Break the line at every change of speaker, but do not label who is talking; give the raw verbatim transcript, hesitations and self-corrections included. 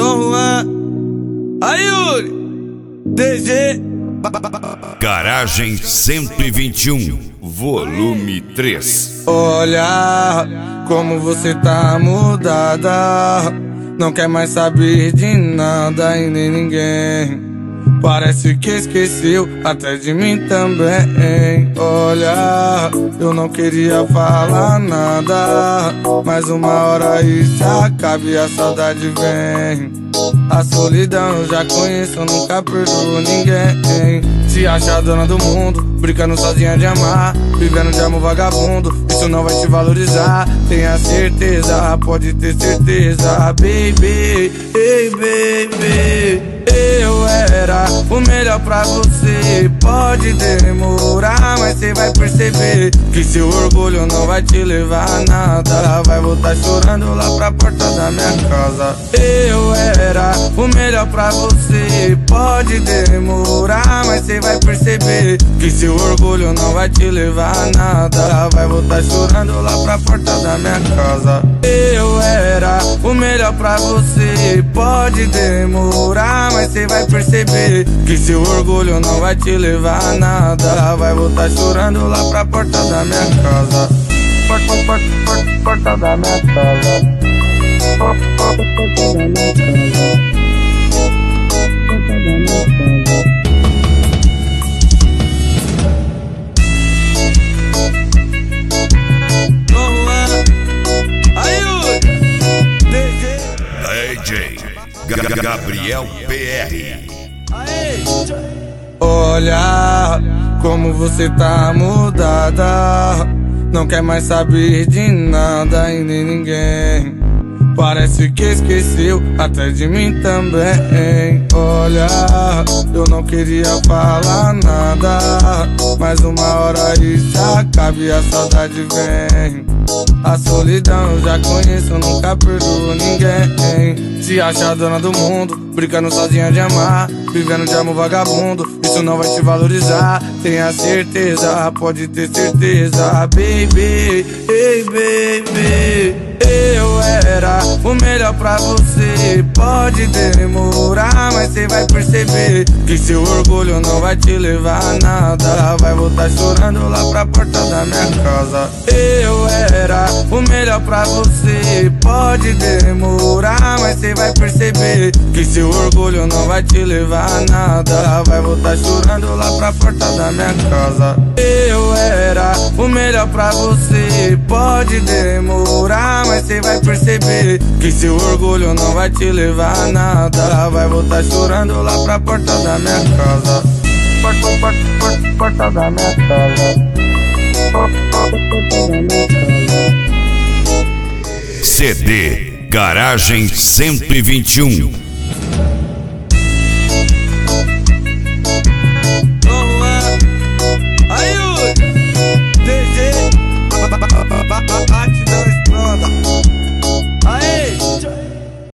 Dom Juan, Ayuri, D G.
Garagem cento e vinte e um, volume três.
Olha como você tá mudada, não quer mais saber de nada e nem ninguém. Parece que esqueceu até de mim também. Olha, eu não queria falar nada, mas uma hora isso acaba e a saudade vem. A solidão eu já conheço, eu nunca perdoo ninguém. Se acha dona do mundo, brincando sozinha de amar, vivendo de amor vagabundo, isso não vai te valorizar. Tenha certeza, pode ter certeza, baby, hey baby. Eu era o melhor pra você. Pode demorar, mas cê vai perceber que seu orgulho não vai te levar a nada. Vai voltar chorando lá pra porta da minha casa. Eu era o melhor pra você. Pode demorar, mas cê vai perceber que seu orgulho não vai te levar a nada. Vai voltar chorando lá pra porta da minha casa. Eu era o melhor pra você. Pode demorar, mas cê vai perceber que seu orgulho não vai te levar a nada. Vai voltar chorando lá pra porta da minha casa. Porta, porta, porta, porta da minha casa. Porta, porta, porta da minha casa. Porta da minha casa. Dom Juan, Ayuri, D J.
D J Gabriel P R.
Olha como você tá mudada, não quer mais saber de nada e nem ninguém. Parece que esqueceu até de mim também. Olha, eu não queria falar nada, mas uma hora isso acaba e a saudade vem. A solidão eu já conheço, eu nunca perdoo ninguém. Se acha dona do mundo, brincando sozinha de amar, vivendo de amor vagabundo, isso não vai te valorizar. Tenha certeza, pode ter certeza, baby, hey baby. Eu era o melhor pra você. Pode demorar, mas cê vai perceber que seu orgulho não vai te levar a nada. Vai voltar chorando lá pra porta da minha casa. Eu era o melhor pra você. Pode demorar, mas cê vai perceber que seu orgulho não vai te levar a nada. Vai voltar chorando lá pra porta da minha casa. Eu era o melhor pra você. Pode demorar, mas cê vai perceber que seu orgulho não vai te levar a nada. Vai voltar chorando lá pra porta da minha casa. Porta, porta, porta, porta da minha casa. Porta, porta, porta da minha casa.
C D Garagem cento e vinte e um.